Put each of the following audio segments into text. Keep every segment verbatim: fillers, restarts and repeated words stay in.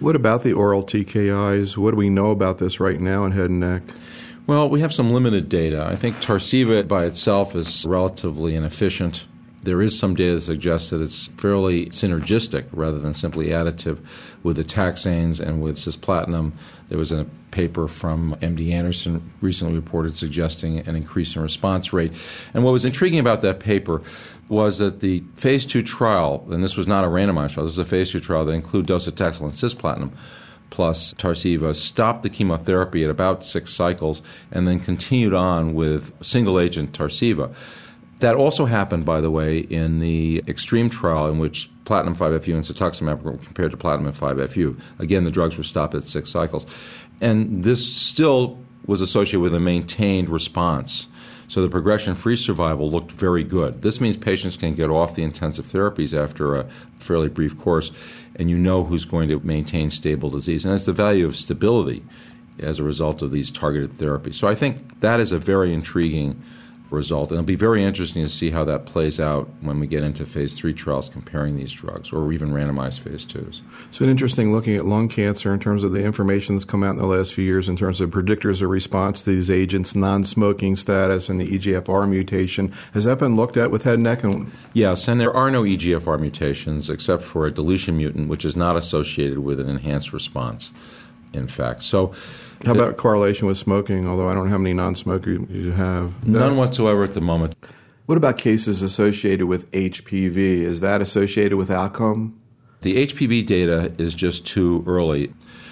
what about the oral T K Is? What do we know about this right now in head and neck? Well, we have some limited data. I think Tarceva by itself is relatively inefficient. There is some data that suggests that it's fairly synergistic rather than simply additive with the taxanes and with cisplatin. There was a paper from M D Anderson recently reported suggesting an increase in response rate. And what was intriguing about that paper was that the phase two trial, and this was not a randomized trial, this was a phase two trial that included docetaxel and cisplatin plus Tarceva, stopped the chemotherapy at about six cycles and then continued on with single-agent Tarceva. That also happened, by the way, in the EXTREME trial in which platinum five F U and cetuximab were compared to platinum and five F U. Again, the drugs were stopped at six cycles. And this still was associated with a maintained response. So the progression-free survival looked very good. This means patients can get off the intensive therapies after a fairly brief course, and you know who's going to maintain stable disease. And that's the value of stability as a result of these targeted therapies. So I think that is a very intriguing result. And it'll be very interesting to see how that plays out when we get into phase three trials comparing these drugs or even randomized phase twos. So it's interesting looking at lung cancer in terms of the information that's come out in the last few years in terms of predictors of response to these agents, non-smoking status, and the E G F R mutation. Has that been looked at with head and neck? Yes, and there are no E G F R mutations except for a deletion mutant, which is not associated with an enhanced response, in fact. So how about correlation with smoking, although I don't know how many non-smokers you have? None whatsoever at the moment. What about cases associated with H P V? Is that associated with outcome? The H P V data is just too early,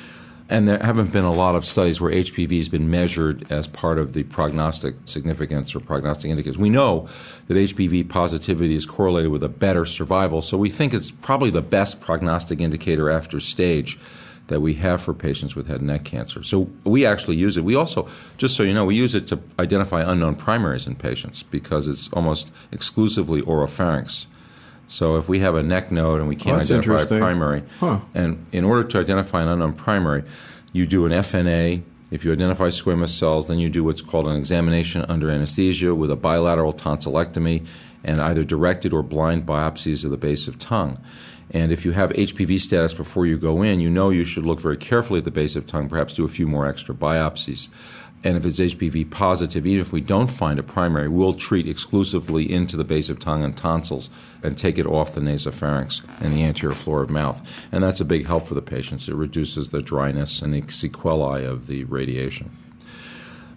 and there haven't been a lot of studies where H P V has been measured as part of the prognostic significance or prognostic indicators. We know that H P V positivity is correlated with a better survival, so we think it's probably the best prognostic indicator after stage that we have for patients with head and neck cancer. So we actually use it. We also, just so you know, we use it to identify unknown primaries in patients because it's almost exclusively oropharynx. So if we have a neck node and we can't oh, identify a primary, huh. and in order to identify an unknown primary, you do an F N A. If you identify squamous cells, then you do what's called an examination under anesthesia with a bilateral tonsillectomy and either directed or blind biopsies of the base of tongue. And if you have H P V status before you go in, you know you should look very carefully at the base of tongue, perhaps do a few more extra biopsies. And if it's H P V positive, even if we don't find a primary, we'll treat exclusively into the base of tongue and tonsils and take it off the nasopharynx and the anterior floor of mouth. And that's a big help for the patients. It reduces the dryness and the sequelae of the radiation.